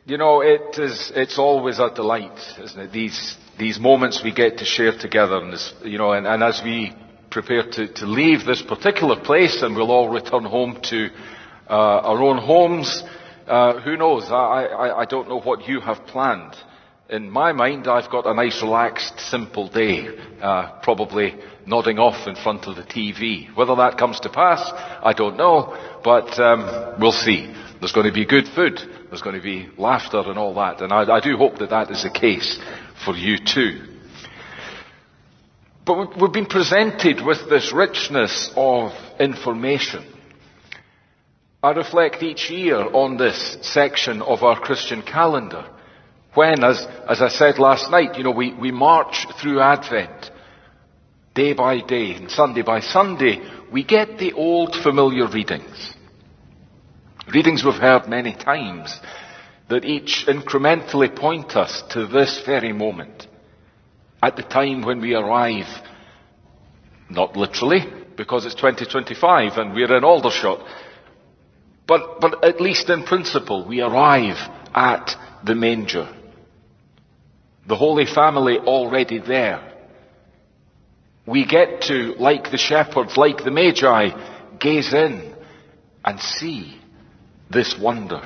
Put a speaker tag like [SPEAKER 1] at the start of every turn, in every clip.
[SPEAKER 1] You know, it's always a delight, isn't it? These moments we get to share together, and this, you know, and as we prepare to leave this particular place, and we'll all return home to our own homes. Who knows? I don't know what you have planned. In my mind, I've got a nice, relaxed, simple day, probably nodding off in front of the TV. Whether that comes to pass, I don't know, but we'll see. There's going to be good food. There's going to be laughter and all that. And I do hope that is the case for you too. But we've been presented with this richness of information. I reflect each year on this section of our Christian calendar when, as I said last night, you know, we march through Advent day by day and Sunday by Sunday. We get the old familiar readings. Readings we've heard many times that each incrementally point us to this very moment. At the time when we arrive, not literally, because it's 2025 and we're in Aldershot, but at least in principle, we arrive at the manger. The Holy Family already there. We get to, like the shepherds, like the Magi, gaze in and see this wonder.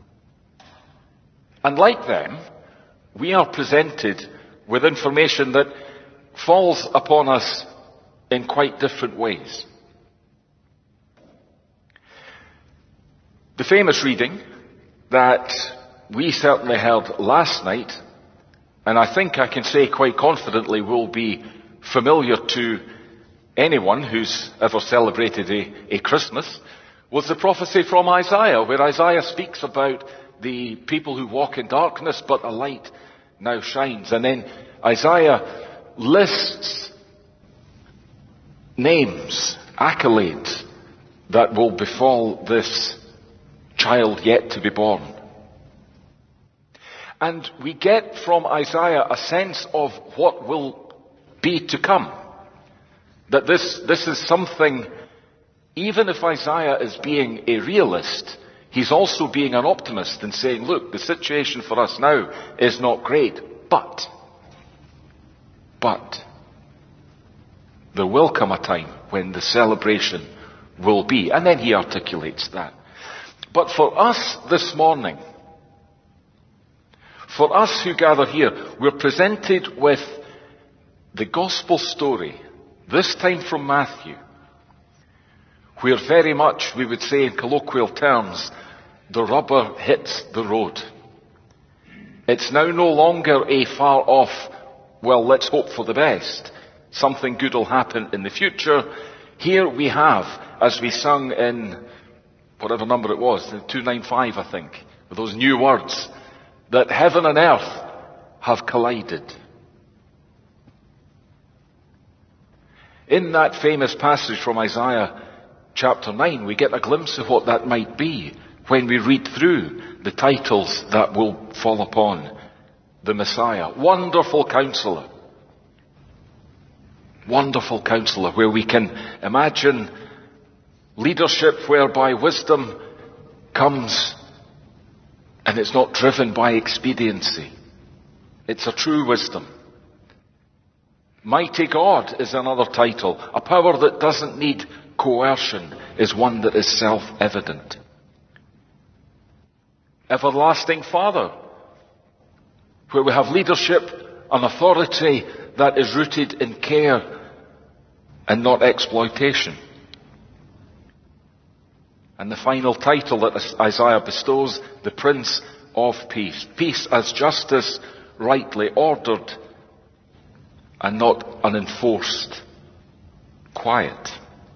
[SPEAKER 1] And like them, we are presented with information that falls upon us in quite different ways. The famous reading that we certainly heard last night, and I think I can say quite confidently will be familiar to anyone who's ever celebrated a Christmas, was the prophecy from Isaiah, where Isaiah speaks about the people who walk in darkness, but a light now shines. And then Isaiah lists names, accolades that will befall this child yet to be born. And we get from Isaiah a sense of what will be to come. That this is something, even if Isaiah is being a realist, he's also being an optimist and saying, look, the situation for us now is not great, but there will come a time when the celebration will be. And then he articulates that. But for us this morning, for us who gather here, we're presented with the gospel story, this time from Matthew, where very much, we would say in colloquial terms, the rubber hits the road. It's now no longer a far off, well, let's hope for the best. Something good will happen in the future. Here we have, as we sung in whatever number it was, 295 I think, with those new words, that heaven and earth have collided. In that famous passage from Isaiah chapter 9, we get a glimpse of what that might be when we read through the titles that will fall upon the Messiah. Wonderful Counselor. Wonderful Counselor, where we can imagine leadership whereby wisdom comes and it's not driven by expediency. It's a true wisdom. Mighty God is another title. A power that doesn't need coercion is one that is self-evident. Everlasting Father, where we have leadership and authority that is rooted in care and not exploitation. And the final title that Isaiah bestows, the Prince of Peace. Peace as justice rightly ordered and not unenforced. Quiet.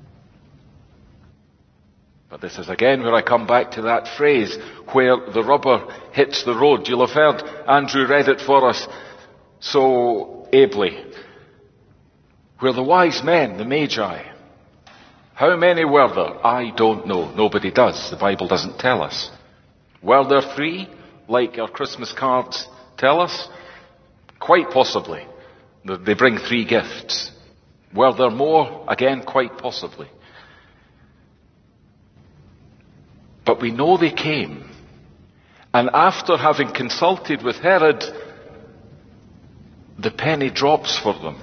[SPEAKER 1] But this is again where I come back to that phrase, where the rubber hits the road. You'll have heard Andrew read it for us so ably. Where the wise men, the Magi, how many were there? I don't know. Nobody does. The Bible doesn't tell us. Were there 3, like our Christmas cards tell us? Quite possibly. They bring 3 gifts. Were there more? Again, quite possibly. But we know they came. And after having consulted with Herod, the penny drops for them.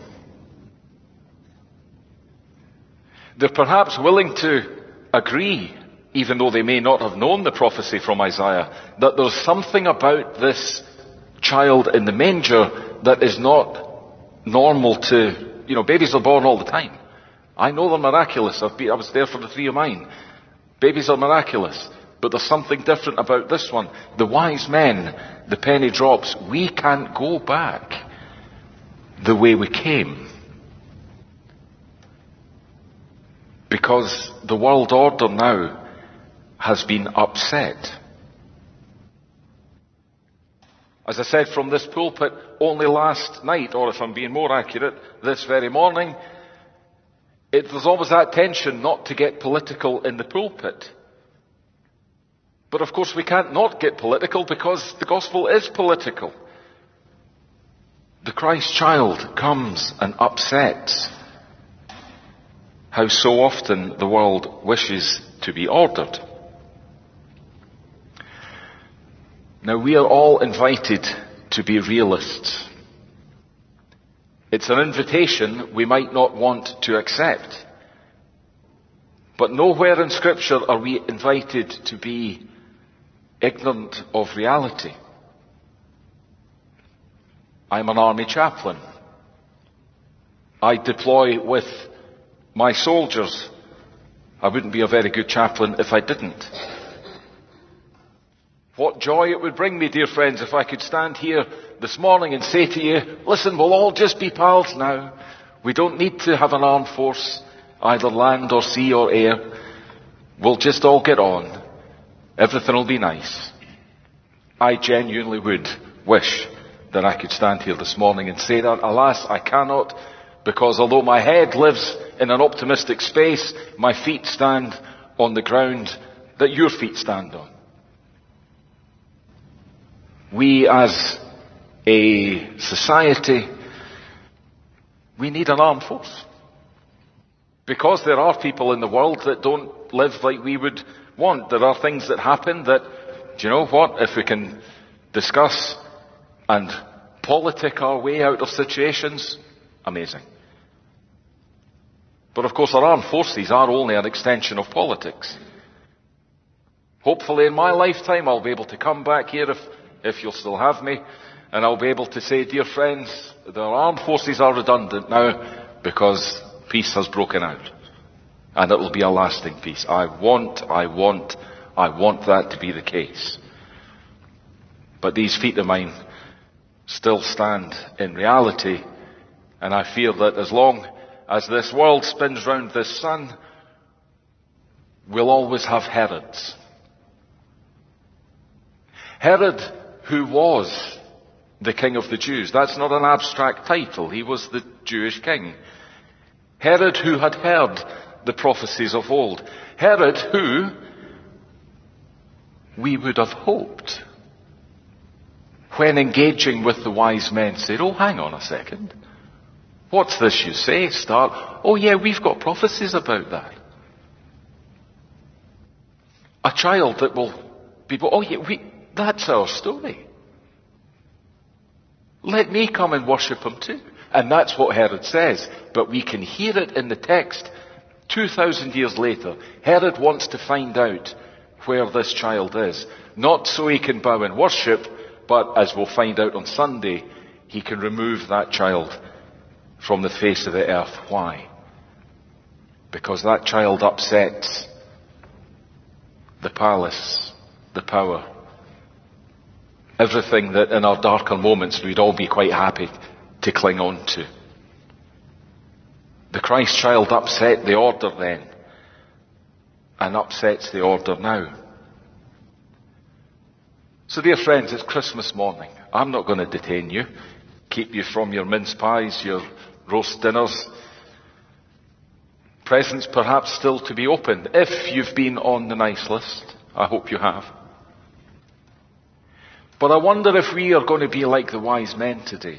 [SPEAKER 1] They're perhaps willing to agree, even though they may not have known the prophecy from Isaiah, that there's something about this child in the manger that is not normal to, babies are born all the time. I know they're miraculous. I was there for the 3 of mine. Babies are miraculous. But there's something different about this one. The wise men, the penny drops. We can't go back the way we came. Because the world order now has been upset. As I said from this pulpit only last night, or if I'm being more accurate, this very morning, there's always that tension not to get political in the pulpit. But of course we can't not get political because the gospel is political. The Christ child comes and upsets how so often the world wishes to be ordered. Now we are all invited to be realists. It's an invitation we might not want to accept. But nowhere in Scripture are we invited to be ignorant of reality. I'm an army chaplain. I deploy with my soldiers. I wouldn't be a very good chaplain if I didn't. What joy it would bring me, dear friends, if I could stand here this morning and say to you, listen, we'll all just be pals now. We don't need to have an armed force, either land or sea or air. We'll just all get on. Everything will be nice. I genuinely would wish that I could stand here this morning and say that. Alas, I cannot, because although my head lives in an optimistic space, my feet stand on the ground that your feet stand on. We as a society, we need an armed force. Because there are people in the world that don't live like we would want. There are things that happen that, do you know what, if we can discuss and politic our way out of situations, amazing. But of course our armed forces are only an extension of politics. Hopefully in my lifetime I'll be able to come back here if you'll still have me, and I'll be able to say, dear friends, the armed forces are redundant now because peace has broken out. And it will be a lasting peace. I want that to be the case. But these feet of mine still stand in reality, and I fear that as long as this world spins round this sun, we'll always have Herods. Herod, who was the king of the Jews. That's not an abstract title. He was the Jewish king. Herod, who had heard the prophecies of old. Herod, who we would have hoped, when engaging with the wise men, said, oh, hang on a second. What's this you say? Oh yeah, we've got prophecies about that. A child that will be, oh yeah, that's our story. Let me come and worship him too. And that's what Herod says. But we can hear it in the text 2,000 years later. Herod wants to find out where this child is. Not so he can bow and worship, but as we'll find out on Sunday, he can remove that child from the face of the earth. Why? Because that child upsets the palace, the power, everything that in our darker moments we'd all be quite happy to cling on to. The Christ child upset the order then, and upsets the order now. So dear friends, it's Christmas morning. I'm not going to detain you, keep you from your mince pies, your roast dinners. Presents perhaps still to be opened, if you've been on the nice list. I hope you have. But I wonder if we are going to be like the wise men today.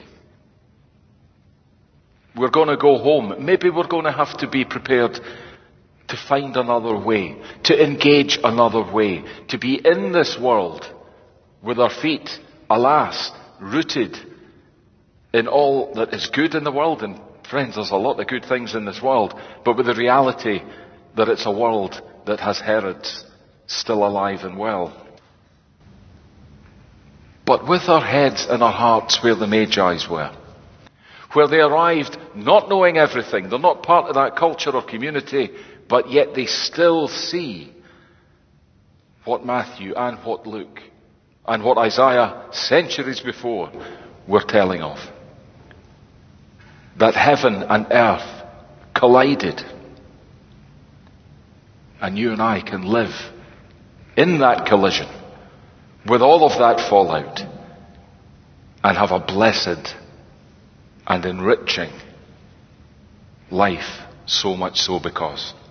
[SPEAKER 1] We're going to go home. Maybe we're going to have to be prepared to find another way, to engage another way, to be in this world with our feet, alas, rooted in all that is good in the world. And friends, there's a lot of good things in this world, but with the reality that it's a world that has Herods still alive and well. But with our heads and our hearts where the Magi's were, where they arrived not knowing everything, they're not part of that culture or community, but yet they still see what Matthew and what Luke and what Isaiah centuries before were telling of. That heaven and earth collided. And you and I can live in that collision with all of that fallout and have a blessed and enriching life, so much so because